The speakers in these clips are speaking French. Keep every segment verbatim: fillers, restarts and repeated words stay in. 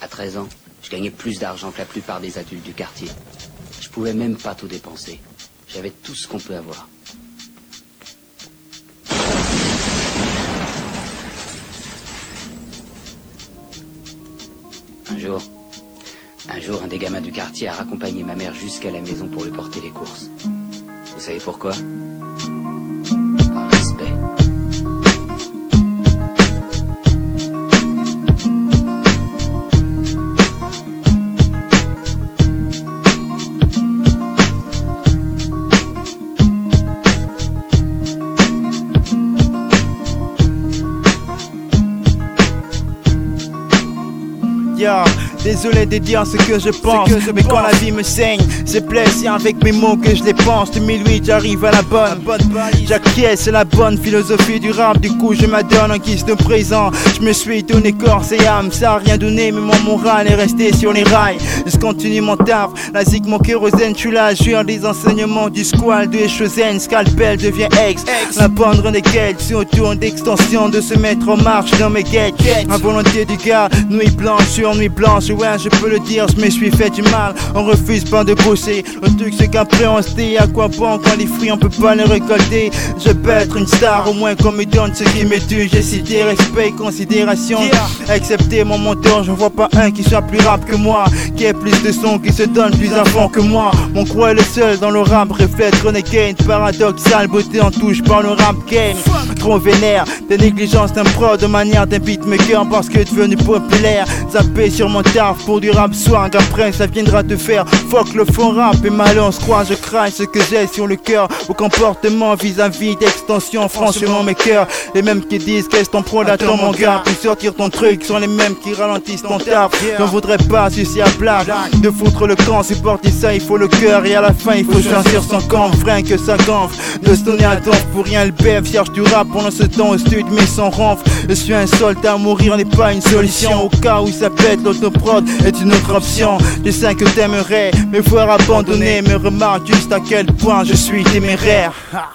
À treize ans, je gagnais plus d'argent que la plupart des adultes du quartier. Je pouvais même pas tout dépenser. J'avais tout ce qu'on peut avoir. Un jour, un jour, un des gamins du quartier a raccompagné ma mère jusqu'à la maison pour lui porter les courses. Vous savez pourquoi? Par respect. Yeah. Désolé de dire ce que je pense, que je mais pense. Quand la vie me saigne, c'est plaisir avec mes mots que je les pense. deux mille huit, j'arrive à la bonne, bonne j'acquiesce, c'est la bonne philosophie du rap. Du coup, je m'adonne en guise de présent. Je me suis donné corps et âme, ça a rien donné, mais mon moral est resté sur les rails. Je continue mon taf, la zig, mon kérosène, je suis là, jure des enseignements du squal, de Echozen, scalpel devient ex. La bande renégade, si on tourne d'extension, de se mettre en marche dans mes gates. La volonté du gars, nuit blanche sur nuit blanche. Ouais, je peux le dire, je me suis fait du mal. On refuse pas de bosser. Le truc c'est qu'après on se dit à quoi bon quand les fruits on peut pas les récolter. Je peux être une star, au moins qu'on me donne ce qui m'est dû. J'ai cité respect, considération, yeah. Excepté mon monteur, je vois pas un qui soit plus rap que moi, qui ait plus de son, qui se donne plus à fond que moi. Mon croix est le seul dans le rap, reflète renegade, paradoxal, beauté en touche par le rap game. Trop vénère, des négligences d'un pro de manière d'un beatmaker parce que devenu populaire. Zappé sur mon taf pour du rap swag, après ça viendra te faire fuck le faux rap et mal on se croit, je crache ce que j'ai sur le cœur. Au comportement vis-à-vis d'extension, franchement mes cœurs, les mêmes qui disent qu'est-ce ton pro d'attends mon gars, puis sortir ton truc sont les mêmes qui ralentissent ton taf. J'en voudrais pas si c'est à blague de foutre le camp, supporter ça il faut le cœur et à la fin il faut choisir son camp, vrai que ça gonfle de se donner un temps pour rien le bef, cherche du rap pendant ce temps au stud mais sans ronfle. Je suis un soldat, mourir n'est pas une solution, au cas où ça pète l'autoprod est une autre option. Je sais que t'aimerais me voir abandonner, mais remarque juste à quel point je suis téméraire. Ha.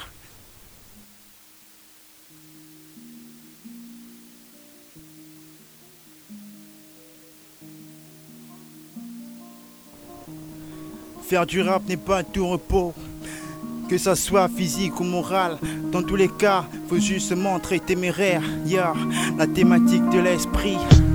Faire du rap n'est pas un tout repos, que ça soit physique ou moral. Dans tous les cas, faut juste se montrer téméraire. Yeah, la thématique de l'esprit.